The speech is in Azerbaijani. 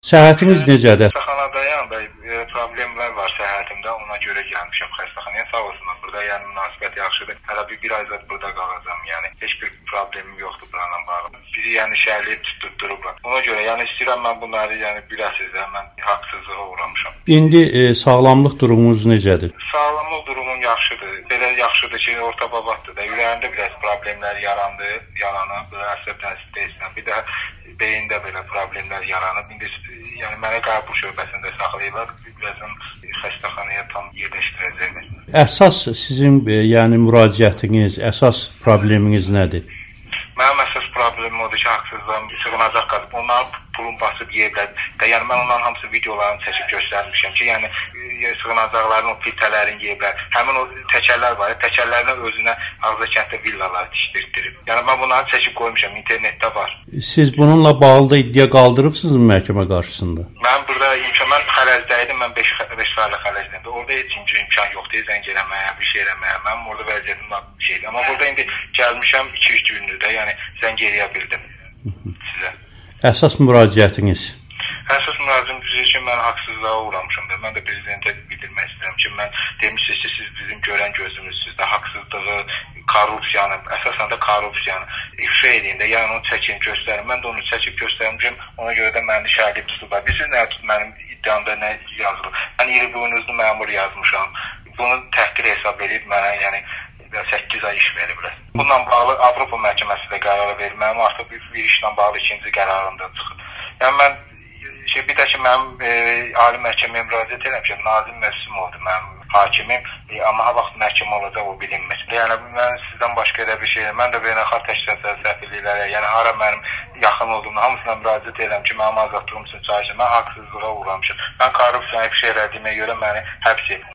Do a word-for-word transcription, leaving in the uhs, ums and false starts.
Səhhətiniz necədir? Xəstəxanadayam və e, problemlər var səhhətimdə, ona görə gəlmişəm xəstəxanaya. Sağ olsunlar, burada yəni münasibət yaxşıdır. Hələ bir, bir ayzad burada qalacağam, yəni heç bir problemim yoxdur bunlarla bağlı. Biri yəni şəhərliyib tutdurublar. Ona görə yəni istəyirəm mən bunları yəni biləsiz də, mən haqsızlığa uğramışam. İndi e, sağlamlıq durumunuz necədir? Sağlamlıq durumum yaxşıdır. Belə yaxşıdır ki, orta babatdır da. Ürəyimdə biraz problemlər yarandı, yaranıb, əsəb təsirləyirsən. Bir də beyində belə problemlər yaranıb. İndi yəni mənə qəbul şöbəsində saxlayırlar. Birazdan xəstəxanaya tam yerləşdirəcəklər. Əsas sizin e, yəni müraciətiniz, əsas probleminiz nədir? Mənim əsas problemim odur ki, haqsızlığım sığınacaq qalıb. Onların pulun basıb yeyiblər. Yəni mən onların hamısı videolarını çəkib göstərmişəm ki, yəni e, sığınacaqların o filtələrini yeyiblər. Həmin o təkərlər var, təkərlərin özünə Ağzakənddə villalar tikdirtdirib. Yəni mən bunları çəkib qoymuşam, internetdə var. Siz bununla bağlı da iddia qaldırıbsınızmı məhkəmə qarşısında? Mən burada imkan, mən xərəcdəydim, mən beş saylı xərəcdəydim. Orada heç imkan yoxdur, zəng eləməyə, bir şey eləməyə. Mənim orada vəziyyətim bir şeydir. Amma burada indi gəlmişəm iki üç gündür də, yəni zəng eləyə bildim sizə. Əsas müraciətiniz? Əsas müraciətim ki, mən haqsızlığa uğramışam da. Mən də prezidentə bildirmək istəyirəm ki, mən demişsiniz ki, siz bizim görən gözümüzsünüz də, haqsızlığı, korrupsiyanı, əsasən də korrupsiyanı ifşa edin də, yəni onu çəkin, göstərin. Mən də onu çəkib göstərmişəm, ona görə də məni şəhərliyib tutublar. Bilirsiniz nə tut mənim iddiamda nə yazılır? Mən iri boynuzlu məmur yazmışam. Bunu təhqir hesab edib mənə, yəni səkkiz ay iş veriblər. Bununla bağlı Avropa məhkəməsi də qərar verib. Mənim artıq bir, bir işlə bağlı ikinci qərarımda çıxıb. Yəni mən şey, bir də ki, mənim e, ali məhkəməyə müraciət eləmişəm. Nazim Mövsümovdur mənim hakimim. E, amma ha vaxt məhkəmə olacaq o bilinmir. Yəni mən sizdən başqa elə bir şey, mən də beynəlxalq təşkilatlara, səfirliklərə, yəni hara mənim yaxın olduğumda hamısına müraciət edirəm ki, mənim azadlığım üçün çalışın. Mən haqsızlığa uğramışam. Mən korrupsiyanı ifşa elədiyimə görə məni həbs edin.